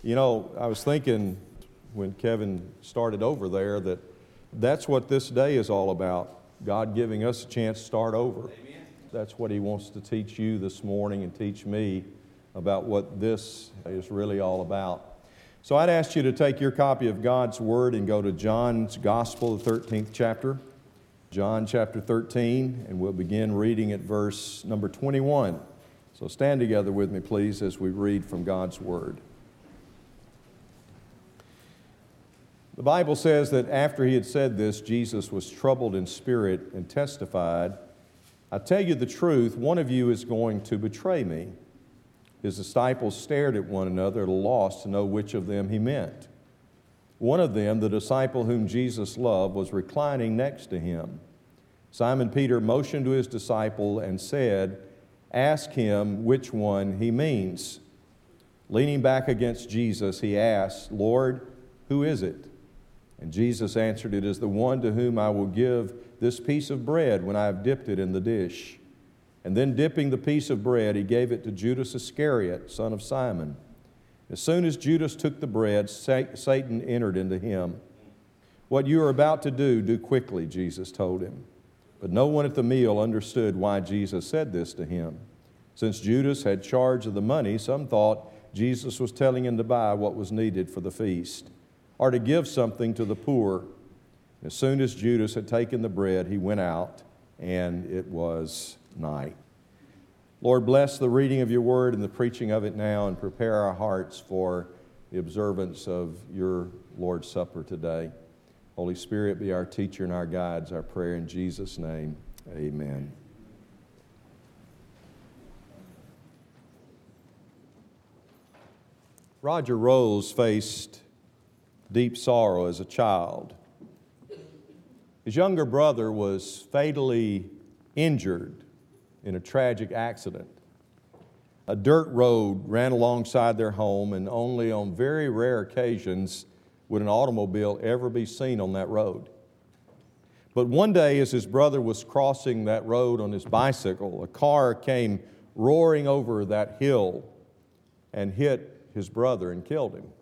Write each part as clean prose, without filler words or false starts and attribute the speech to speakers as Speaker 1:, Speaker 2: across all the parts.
Speaker 1: You know, I was thinking when Kevin started over there that's what this day is all about. God giving us a chance to start over.
Speaker 2: Amen.
Speaker 1: That's what He wants to teach you this morning and teach me about what this is really all about. So I'd ask you to take your copy of God's Word and go to John's Gospel, the 13th chapter. John chapter 13, and we'll begin reading at verse number 21. So stand together with me, please, as we read from God's Word. The Bible says that after He had said this, Jesus was troubled in spirit and testified, "I tell you the truth, one of you is going to betray me." His disciples stared at one another at a loss to know which of them He meant. One of them, the disciple whom Jesus loved, was reclining next to Him. Simon Peter motioned to his disciple and said, "Ask him which one he means." Leaning back against Jesus, he asked, "Lord, who is it?" And Jesus answered, "It is the one to whom I will give this piece of bread when I have dipped it in the dish." And then dipping the piece of bread, He gave it to Judas Iscariot, son of Simon. As soon as Judas took the bread, Satan entered into him. "What you are about to do, do quickly," Jesus told him. But no one at the meal understood why Jesus said this to him. Since Judas had charge of the money, some thought Jesus was telling him to buy what was needed for the feast, or to give something to the poor. As soon as Judas had taken the bread, he went out, and it was night. Lord, bless the reading of Your Word and the preaching of it now, and prepare our hearts for the observance of Your Lord's Supper today. Holy Spirit, be our teacher and our guides, our prayer in Jesus' name. Amen. Roger Rose faced deep sorrow as a child. His younger brother was fatally injured in a tragic accident. A dirt road ran alongside their home, and only on very rare occasions would an automobile ever be seen on that road. But one day, as his brother was crossing that road on his bicycle, a car came roaring over that hill and hit his brother and killed him.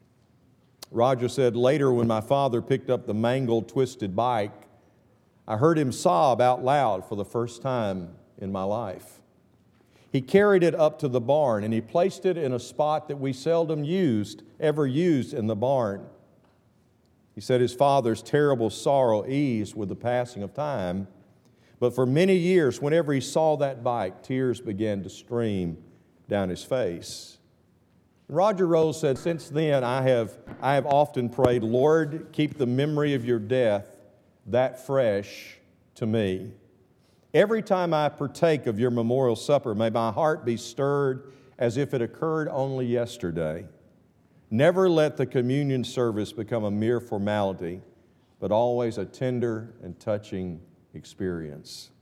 Speaker 1: Roger said, "Later, when my father picked up the mangled, twisted bike, I heard him sob out loud for the first time in my life. He carried it up to the barn, and he placed it in a spot that we seldom ever used in the barn. He said his father's terrible sorrow eased with the passing of time, but for many years, whenever he saw that bike, tears began to stream down his face." Roger Rose said, "Since then, I have often prayed, Lord, keep the memory of Your death that fresh to me. Every time I partake of Your memorial supper, may my heart be stirred as if it occurred only yesterday. Never let the communion service become a mere formality, but always a tender and touching experience."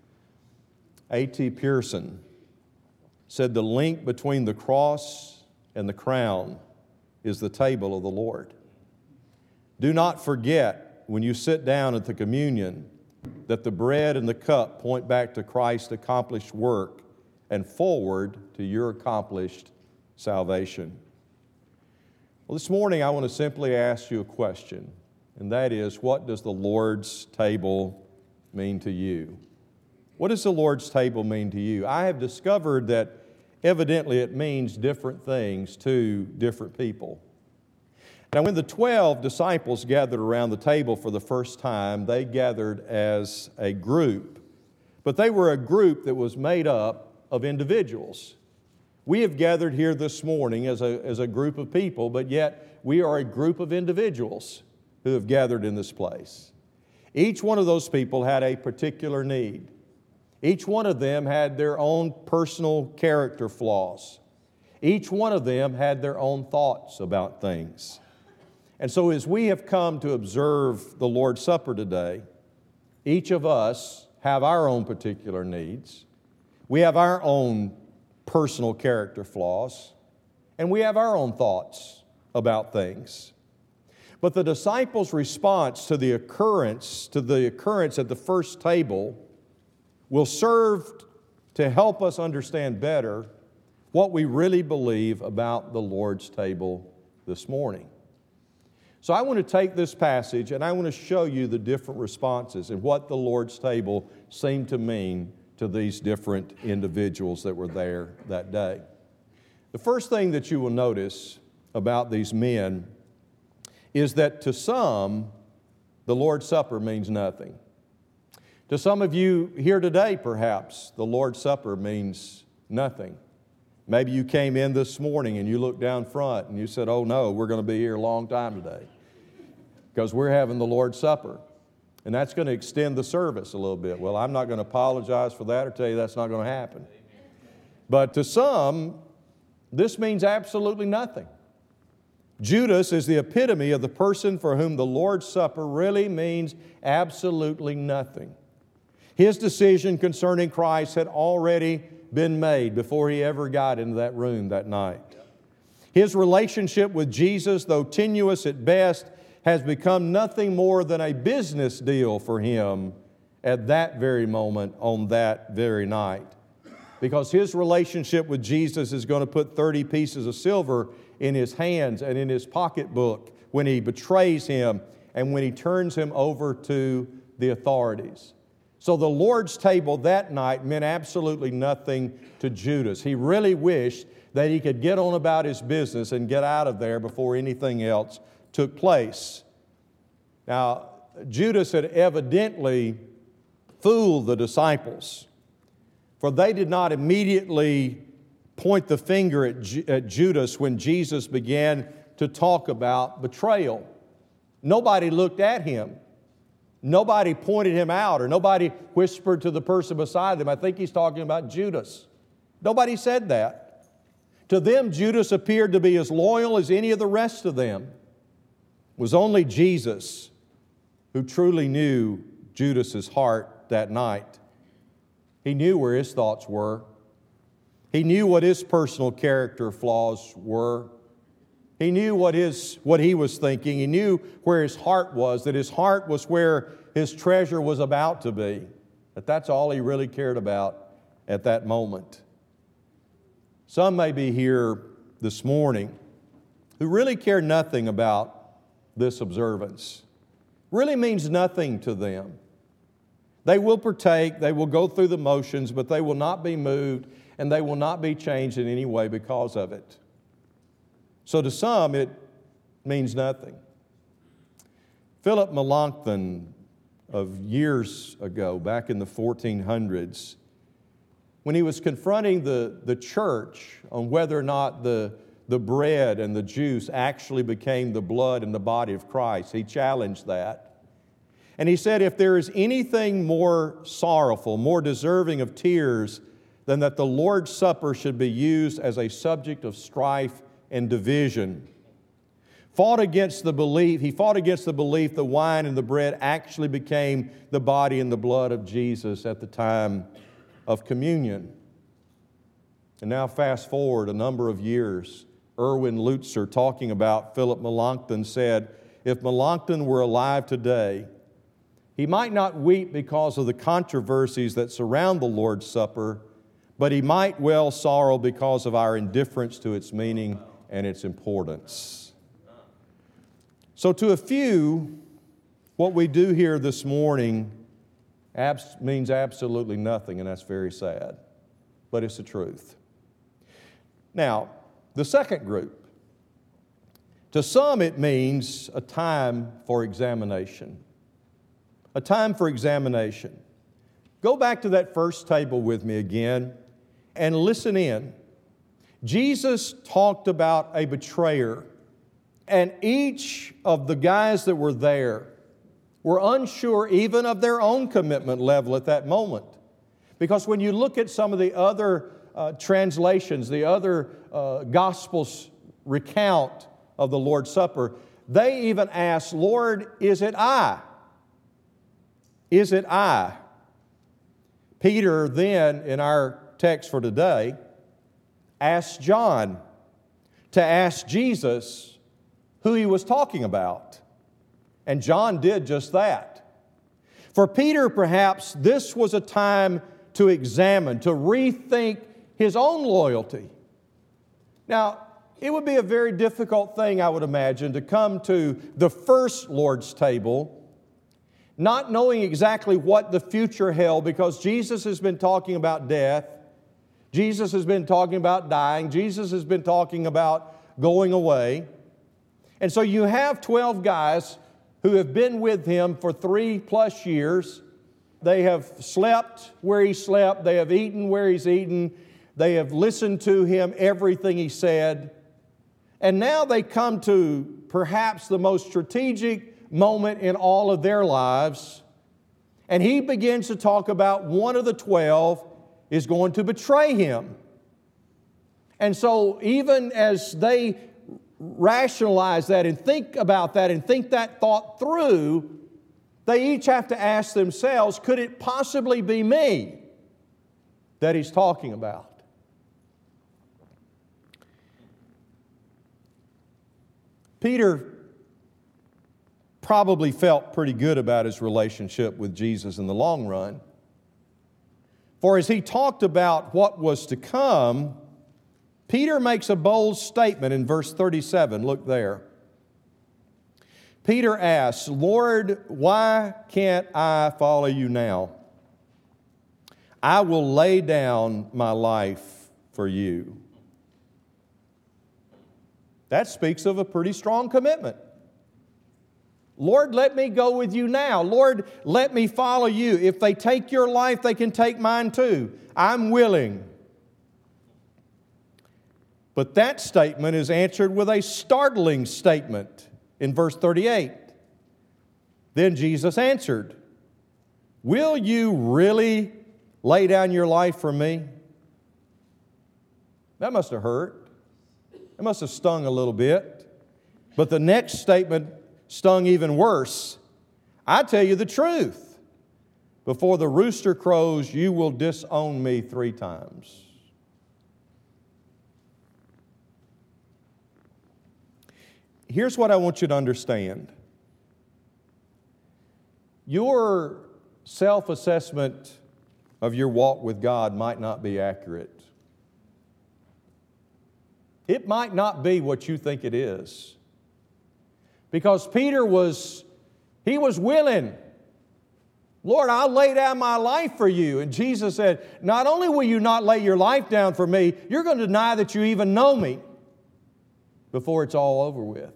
Speaker 1: A.T. Pierson said, "The link between the cross and the crown is the table of the Lord. Do not forget when you sit down at the communion that the bread and the cup point back to Christ's accomplished work and forward to your accomplished salvation." Well, this morning I want to simply ask you a question, and that is, what does the Lord's table mean to you? What does the Lord's table mean to you? I have discovered that evidently it means different things to different people. Now, when the 12 disciples gathered around the table for the first time, they gathered as a group. But they were a group that was made up of individuals. We have gathered here this morning as a group of people, but yet we are a group of individuals who have gathered in this place. Each one of those people had a particular need. Each one of them had their own personal character flaws. Each one of them had their own thoughts about things. And so as we have come to observe the Lord's Supper today, each of us have our own particular needs. We have our own personal character flaws, and we have our own thoughts about things. But the disciples' response to the occurrence at the first table will serve to help us understand better what we really believe about the Lord's table this morning. So I want to take this passage and I want to show you the different responses and what the Lord's table seemed to mean to these different individuals that were there that day. The first thing that you will notice about these men is that to some, the Lord's Supper means nothing. To some of you here today, perhaps, the Lord's Supper means nothing. Maybe you came in this morning and you looked down front and you said, oh no, we're going to be here a long time today because we're having the Lord's Supper. And that's going to extend the service a little bit. Well, I'm not going to apologize for that or tell you that's not going to happen. But to some, this means absolutely nothing. Judas is the epitome of the person for whom the Lord's Supper really means absolutely nothing. His decision concerning Christ had already been made before he ever got into that room that night. His relationship with Jesus, though tenuous at best, has become nothing more than a business deal for him at that very moment on that very night. Because his relationship with Jesus is going to put 30 pieces of silver in his hands and in his pocketbook when he betrays him and when he turns him over to the authorities. So the Lord's table that night meant absolutely nothing to Judas. He really wished that he could get on about his business and get out of there before anything else took place. Now, Judas had evidently fooled the disciples, for they did not immediately point the finger at Judas when Jesus began to talk about betrayal. Nobody looked at him. Nobody pointed him out, or nobody whispered to the person beside them, I think he's talking about Judas. Nobody said that. To them, Judas appeared to be as loyal as any of the rest of them. It was only Jesus who truly knew Judas's heart that night. He knew where his thoughts were. He knew what his personal character flaws were. He knew what he was thinking. He knew where his heart was, that his heart was where his treasure was about to be. That that's all he really cared about at that moment. Some may be here this morning who really care nothing about this observance. Really means nothing to them. They will partake, they will go through the motions, but they will not be moved and they will not be changed in any way because of it. So to some, it means nothing. Philip Melanchthon of years ago, back in the 1400s, when he was confronting the church on whether or not the bread and the juice actually became the blood and the body of Christ, he challenged that. And he said, if there is anything more sorrowful, more deserving of tears, than that the Lord's Supper should be used as a subject of strife and division. He fought against the belief the wine and the bread actually became the body and the blood of Jesus at the time of communion. And now fast forward a number of years, Erwin Lutzer, talking about Philip Melanchthon, said, if Melanchthon were alive today, he might not weep because of the controversies that surround the Lord's Supper, but he might well sorrow because of our indifference to its meaning and its importance. So to a few, what we do here this morning means absolutely nothing, and that's very sad. But it's the truth. Now, the second group. To some it means a time for examination. A time for examination. Go back to that first table with me again and listen in. Jesus talked about a betrayer, and each of the guys that were there were unsure even of their own commitment level at that moment. Because when you look at some of the other translations, the other Gospels recount of the Lord's Supper, they even ask, Lord, is it I? Is it I? Peter then, in our text for today, asked John to ask Jesus who he was talking about. And John did just that. For Peter, perhaps, this was a time to examine, to rethink his own loyalty, Now, it would be a very difficult thing, I would imagine, to come to the first Lord's table not knowing exactly what the future held, because Jesus has been talking about death. Jesus has been talking about dying. Jesus has been talking about going away. And so you have 12 guys who have been with Him for 3+ years. They have slept where He slept. They have eaten where He's eaten. They have listened to Him, everything He said. And now they come to perhaps the most strategic moment in all of their lives. And He begins to talk about one of the 12 is going to betray Him. And so even as they rationalize that and think about that and think that thought through, they each have to ask themselves, could it possibly be me that He's talking about? Peter probably felt pretty good about his relationship with Jesus in the long run. For as he talked about what was to come, Peter makes a bold statement in verse 37. Look there. Peter asks, "Lord, why can't I follow You now? I will lay down my life for You." That speaks of a pretty strong commitment. Lord, let me go with You now. Lord, let me follow You. If they take Your life, they can take mine too. I'm willing. But that statement is answered with a startling statement in verse 38. Then Jesus answered, "Will you really lay down your life for me?" That must have hurt. It must have stung a little bit. But the next statement stung even worse. "I tell you the truth. Before the rooster crows, you will disown me 3 times. Here's what I want you to understand. Your self-assessment of your walk with God might not be accurate. It might not be what you think it is. Because Peter was willing. "Lord, I'll lay down my life for You." And Jesus said, "Not only will you not lay your life down for me, you're going to deny that you even know me before it's all over with."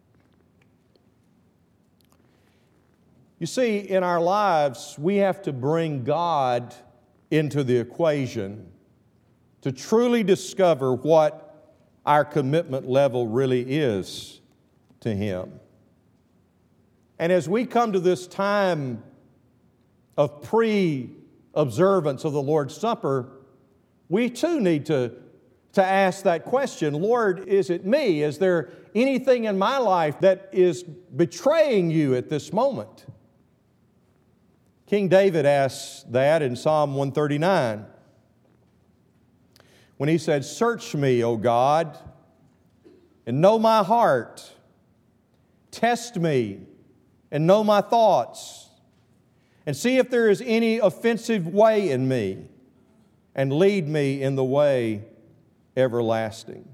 Speaker 1: You see, in our lives, we have to bring God into the equation to truly discover what our commitment level really is to Him. And as we come to this time of pre-observance of the Lord's Supper, we too need to ask that question, "Lord, is it me? Is there anything in my life that is betraying You at this moment?" King David asks that in Psalm 139 when he said, "Search me, O God, and know my heart. Test me and know my thoughts, and see if there is any offensive way in me, and lead me in the way everlasting."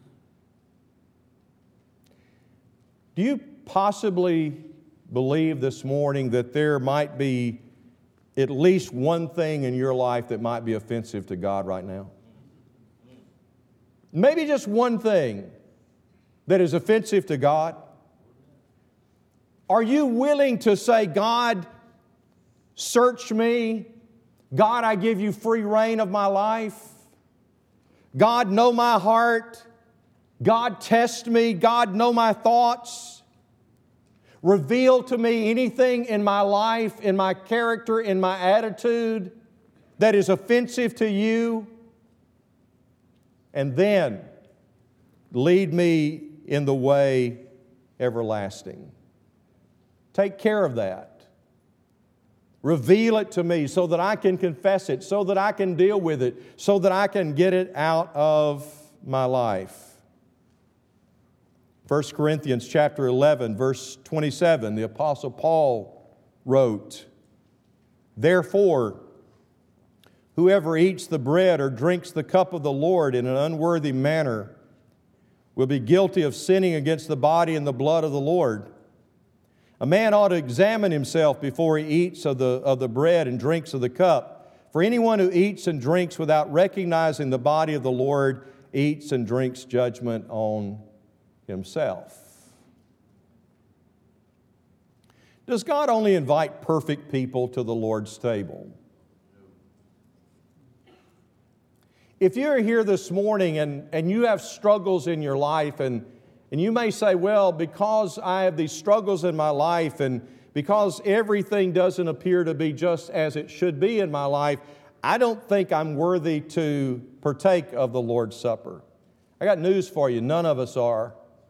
Speaker 1: Do you possibly believe this morning that there might be at least one thing in your life that might be offensive to God right now? Maybe just one thing that is offensive to God. Are you willing to say, "God, search me. God, I give You free rein of my life. God, know my heart. God, test me. God, know my thoughts. Reveal to me anything in my life, in my character, in my attitude that is offensive to You. And then lead me in the way everlasting." Take care of that. Reveal it to me so that I can confess it, so that I can deal with it, so that I can get it out of my life. 1 Corinthians chapter 11, verse 27, the Apostle Paul wrote, "Therefore, whoever eats the bread or drinks the cup of the Lord in an unworthy manner will be guilty of sinning against the body and the blood of the Lord. A man ought to examine himself before he eats of the bread and drinks of the cup. For anyone who eats and drinks without recognizing the body of the Lord eats and drinks judgment on himself. Does God only invite perfect people to the Lord's table? If you're here this morning and you have struggles in your life and you may say, well, because I have these struggles in my life and because everything doesn't appear to be just as it should be in my life, I don't think I'm worthy to partake of the Lord's Supper. I got news for you. None of us are.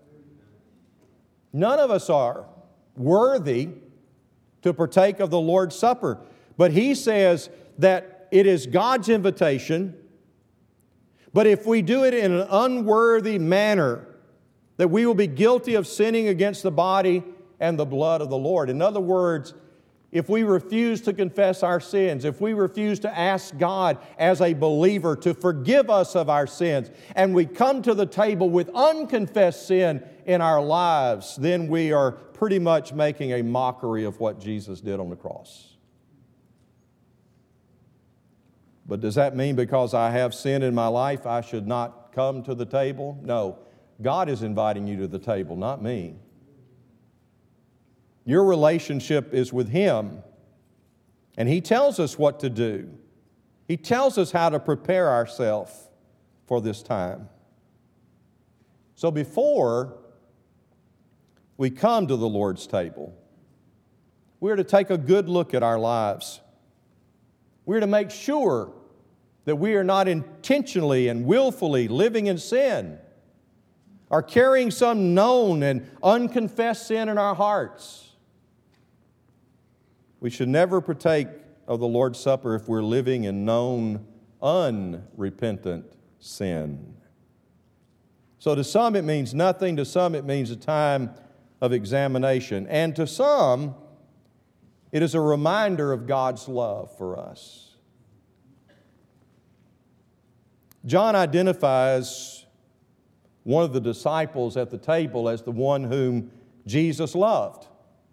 Speaker 1: None of us are worthy to partake of the Lord's Supper. But He says that it is God's invitation, but if we do it in an unworthy manner, that we will be guilty of sinning against the body and the blood of the Lord. In other words, if we refuse to confess our sins, if we refuse to ask God as a believer to forgive us of our sins, and we come to the table with unconfessed sin in our lives, then we are pretty much making a mockery of what Jesus did on the cross. But does that mean because I have sin in my life, I should not come to the table? No. God is inviting you to the table, not me. Your relationship is with Him, and He tells us what to do. He tells us how to prepare ourselves for this time. So before we come to the Lord's table, we're to take a good look at our lives. We're to make sure that we are not intentionally and willfully living in sin or carrying some known and unconfessed sin in our hearts. We should never partake of the Lord's Supper if we're living in known, unrepentant sin. So to some it means nothing, to some it means a time of examination, and to some it is a reminder of God's love for us. John identifies one of the disciples at the table as the one whom Jesus loved.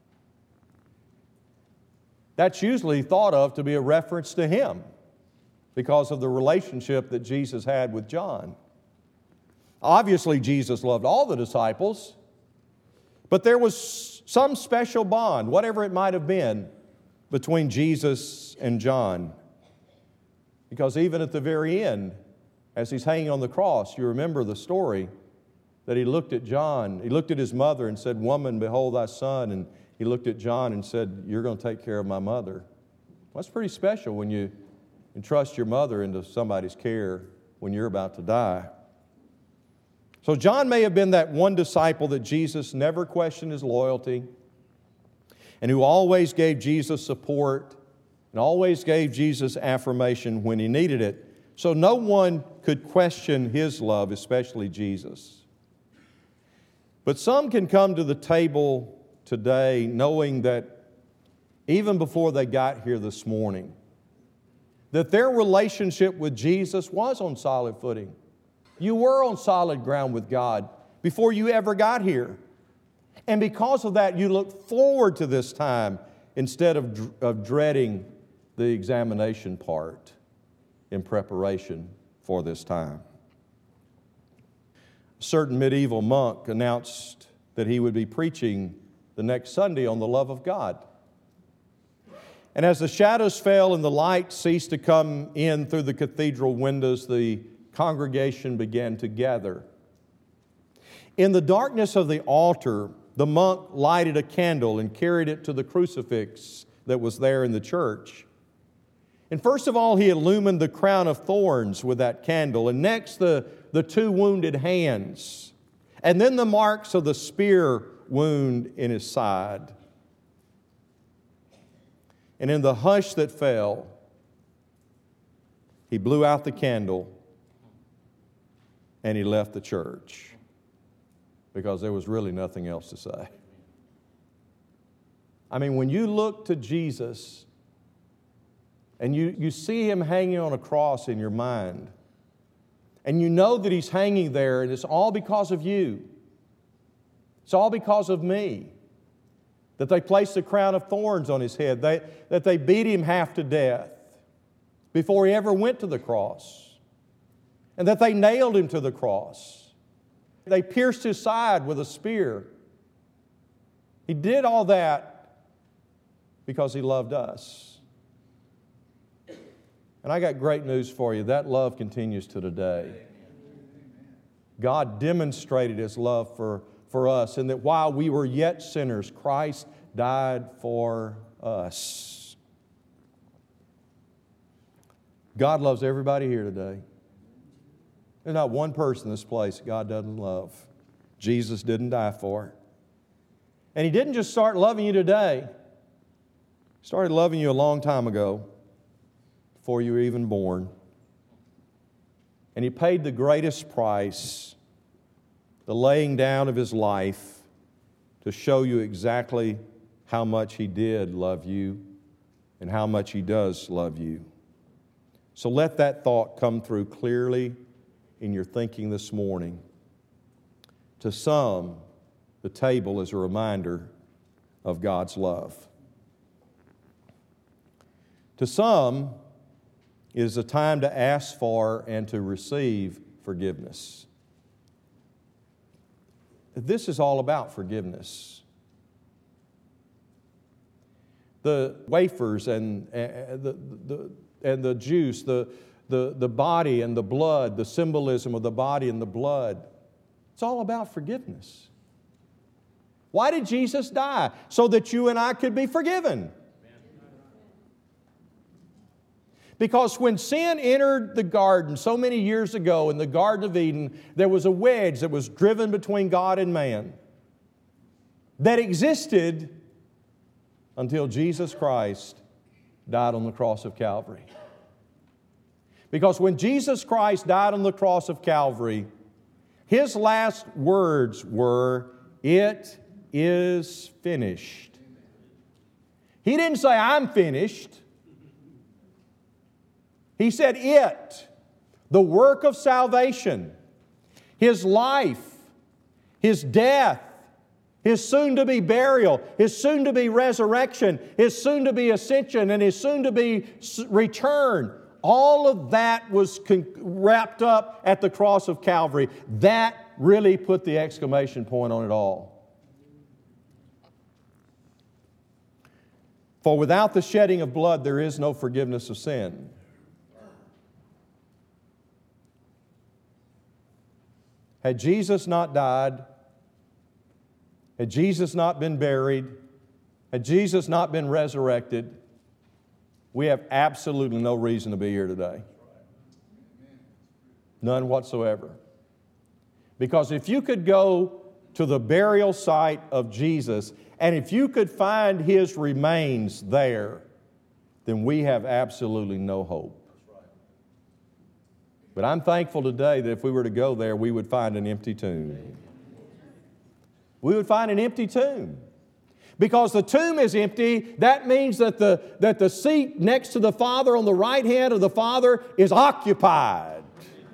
Speaker 1: That's usually thought of to be a reference to him because of the relationship that Jesus had with John. Obviously, Jesus loved all the disciples, but there was some special bond, whatever it might have been, between Jesus and John. Because even at the very end, as he's hanging on the cross, you remember the story that he looked at John, he looked at his mother and said, "Woman, behold thy son," and he looked at John and said, "You're going to take care of my mother." Well, that's pretty special when you entrust your mother into somebody's care when you're about to die. So John may have been that one disciple that Jesus never questioned his loyalty and who always gave Jesus support and always gave Jesus affirmation when he needed it. So no one could question his love, especially Jesus. But some can come to the table today knowing that even before they got here this morning, that their relationship with Jesus was on solid footing. You were on solid ground with God before you ever got here. And because of that, you look forward to this time instead of dreading the examination part in preparation for this time. A certain medieval monk announced that he would be preaching the next Sunday on the love of God. And as the shadows fell and the light ceased to come in through the cathedral windows, the congregation began to gather. In the darkness of the altar, the monk lighted a candle and carried it to the crucifix that was there in the church. And first of all, he illumined the crown of thorns with that candle, and next the two wounded hands, and then the marks of the spear wound in his side. And in the hush that fell, he blew out the candle and he left the church because there was really nothing else to say. I mean, when you look to Jesus and you see Him hanging on a cross in your mind, and you know that He's hanging there, and it's all because of you. It's all because of me. That they placed a crown of thorns on His head, that they beat Him half to death before He ever went to the cross, and that they nailed Him to the cross. They pierced His side with a spear. He did all that because He loved us. And I got great news for you. That love continues to today. God demonstrated His love for us, and that while we were yet sinners, Christ died for us. God loves everybody here today. There's not one person in this place God doesn't love. Jesus didn't die for. And He didn't just start loving you today. He started loving you a long time ago, before you were even born. And He paid the greatest price, the laying down of His life, to show you exactly how much He did love you and how much He does love you. So let that thought come through clearly in your thinking this morning. To some, the table is a reminder of God's love. To some, it is a time to ask for and to receive forgiveness. This is all about forgiveness. The wafers and the juice, the body and the blood, the symbolism of the body and the blood, it's all about forgiveness. Why did Jesus die? So that you and I could be forgiven. Because when sin entered the garden so many years ago in the Garden of Eden, there was a wedge that was driven between God and man that existed until Jesus Christ died on the cross of Calvary. Because when Jesus Christ died on the cross of Calvary, His last words were, "It is finished." He didn't say, "I'm finished." He said, "It," the work of salvation, His life, His death, His soon-to-be burial, His soon-to-be resurrection, His soon-to-be ascension, and His soon-to-be return. All of that was wrapped up at the cross of Calvary. That really put the exclamation point on it all. For without the shedding of blood, there is no forgiveness of sin. Had Jesus not died, had Jesus not been buried, had Jesus not been resurrected, we have absolutely no reason to be here today. None whatsoever. Because if you could go to the burial site of Jesus, and if you could find His remains there, then we have absolutely no hope. But I'm thankful today that if we were to go there, we would find an empty tomb. We would find an empty tomb. Because the tomb is empty, that means that the seat next to the Father on the right hand of the Father is occupied.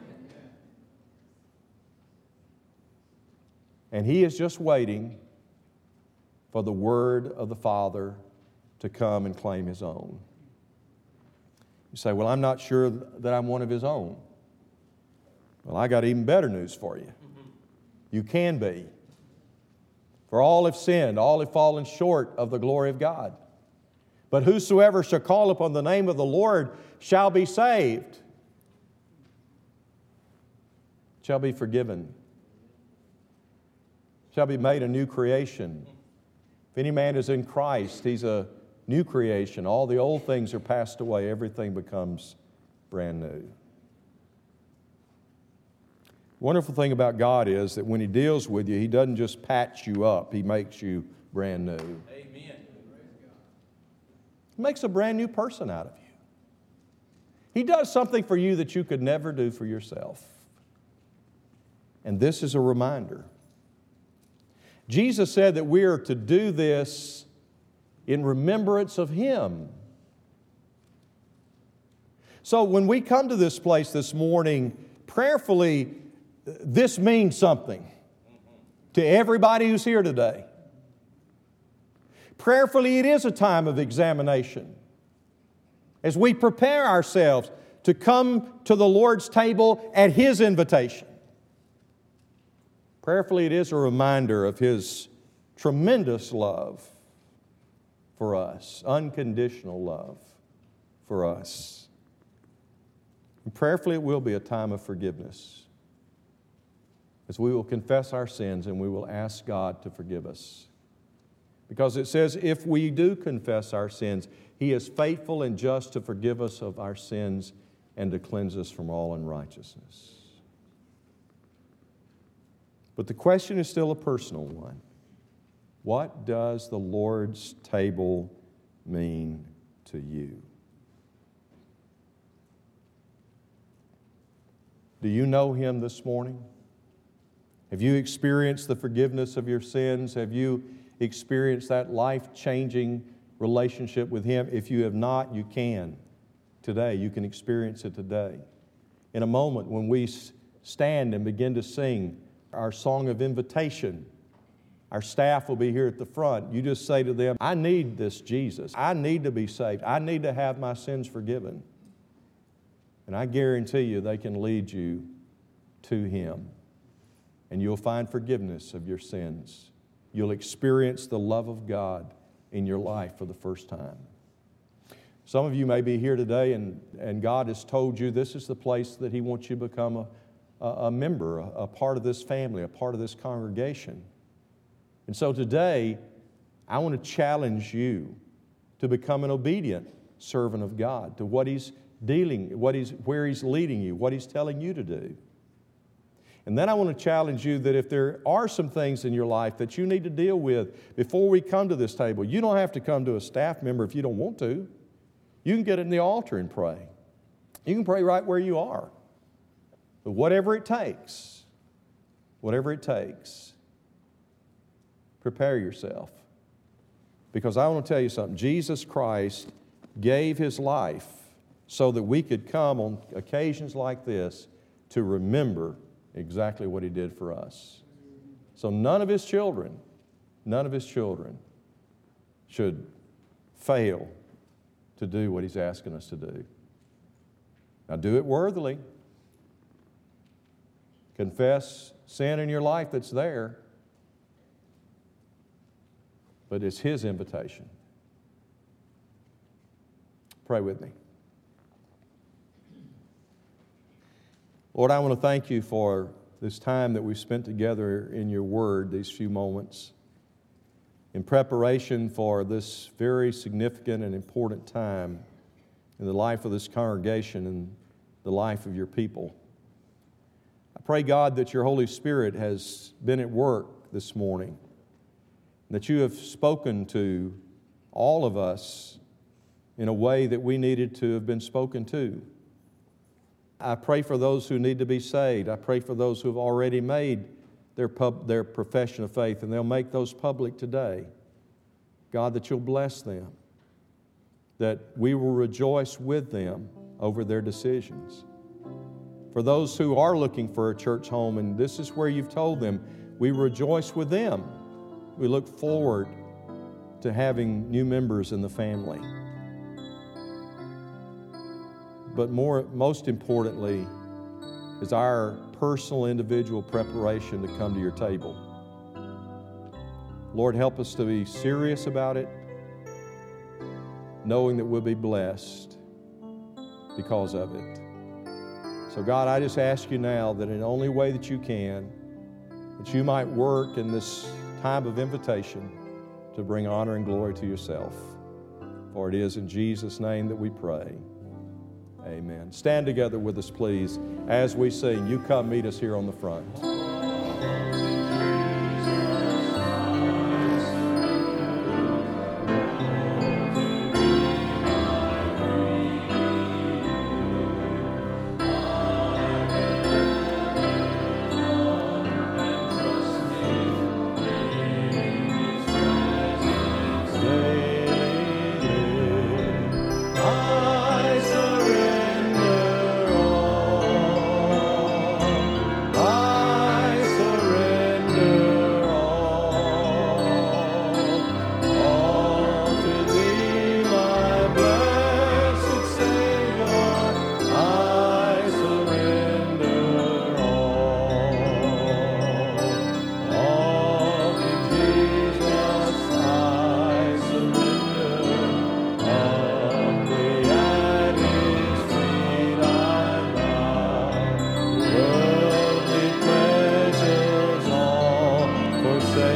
Speaker 1: And He is just waiting for the word of the Father to come and claim His own. You say, "Well, I'm not sure that I'm one of His own." Well, I got even better news for you. You can be. For all have sinned, all have fallen short of the glory of God. But whosoever shall call upon the name of the Lord shall be saved, shall be forgiven, shall be made a new creation. If any man is in Christ, he's a new creation. All the old things are passed away. Everything becomes brand new. Wonderful thing about God is that when He deals with you, He doesn't just patch you up. He makes you brand new. Amen. He makes a brand new person out of you. He does something for you that you could never do for yourself. And this is a reminder. Jesus said that we are to do this in remembrance of Him. So when we come to this place this morning, prayerfully, this means something to everybody who's here today. Prayerfully, it is a time of examination as we prepare ourselves to come to the Lord's table at His invitation. Prayerfully, it is a reminder of His tremendous love for us, unconditional love for us. And prayerfully, it will be a time of forgiveness as we will confess our sins and we will ask God to forgive us. Because it says, if we do confess our sins, He is faithful and just to forgive us of our sins and to cleanse us from all unrighteousness. But the question is still a personal one. What does the Lord's table mean to you? Do you know Him this morning? Have you experienced the forgiveness of your sins? Have you experienced that life-changing relationship with Him? If you have not, you can today. You can experience it today. In a moment when we stand and begin to sing our song of invitation, our staff will be here at the front. You just say to them, I need this Jesus. I need to be saved. I need to have my sins forgiven. And I guarantee you they can lead you to Him. And you'll find forgiveness of your sins. You'll experience the love of God in your life for the first time. Some of you may be here today and God has told you this is the place that He wants you to become a member, a part of this family, a part of this congregation. And so today, I want to challenge you to become an obedient servant of God to what He's where He's leading you, what He's telling you to do. And then I want to challenge you that if there are some things in your life that you need to deal with before we come to this table, you don't have to come to a staff member if you don't want to. You can get in the altar and pray. You can pray right where you are. But whatever it takes, prepare yourself. Because I want to tell you something. Jesus Christ gave His life so that we could come on occasions like this to remember exactly what He did for us. So none of His children should fail to do what He's asking us to do. Now do it worthily. Confess sin in your life that's there. But it's His invitation. Pray with me. Lord, I want to thank You for this time that we've spent together in Your Word, these few moments, in preparation for this very significant and important time in the life of this congregation and the life of Your people. I pray, God, that Your Holy Spirit has been at work this morning, that You have spoken to all of us in a way that we needed to have been spoken to. I pray for those who need to be saved. I pray for those who have already made their profession of faith, and they'll make those public today. God, that You'll bless them, that we will rejoice with them over their decisions. For those who are looking for a church home, and this is where You've told them, we rejoice with them. We look forward to having new members in the family. But most importantly is our personal, individual preparation to come to Your table. Lord, help us to be serious about it, knowing that we'll be blessed because of it. So God, I just ask You now that in the only way that You can, that You might work in this time of invitation to bring honor and glory to Yourself. For it is in Jesus' name that we pray. Amen. Stand together with us, please, as we sing. You come meet us here on the front.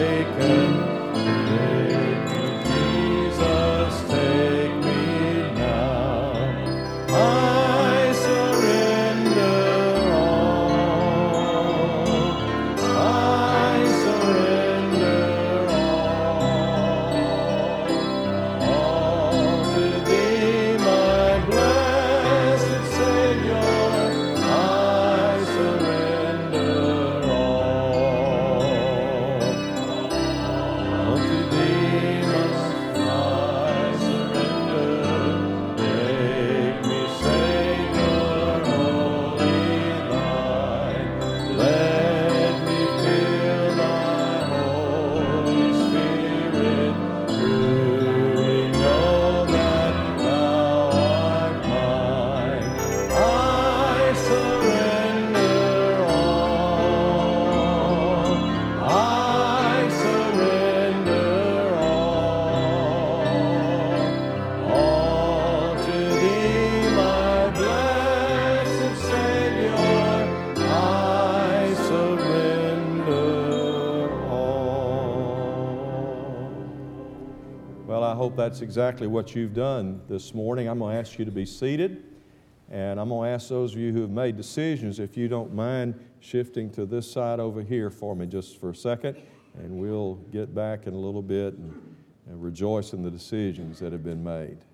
Speaker 1: hope that's exactly what you've done this morning. I'm going to ask you to be seated, and I'm going to ask those of you who have made decisions, if you don't mind shifting to this side over here for me just for a second, and we'll get back in a little bit and rejoice in the decisions that have been made.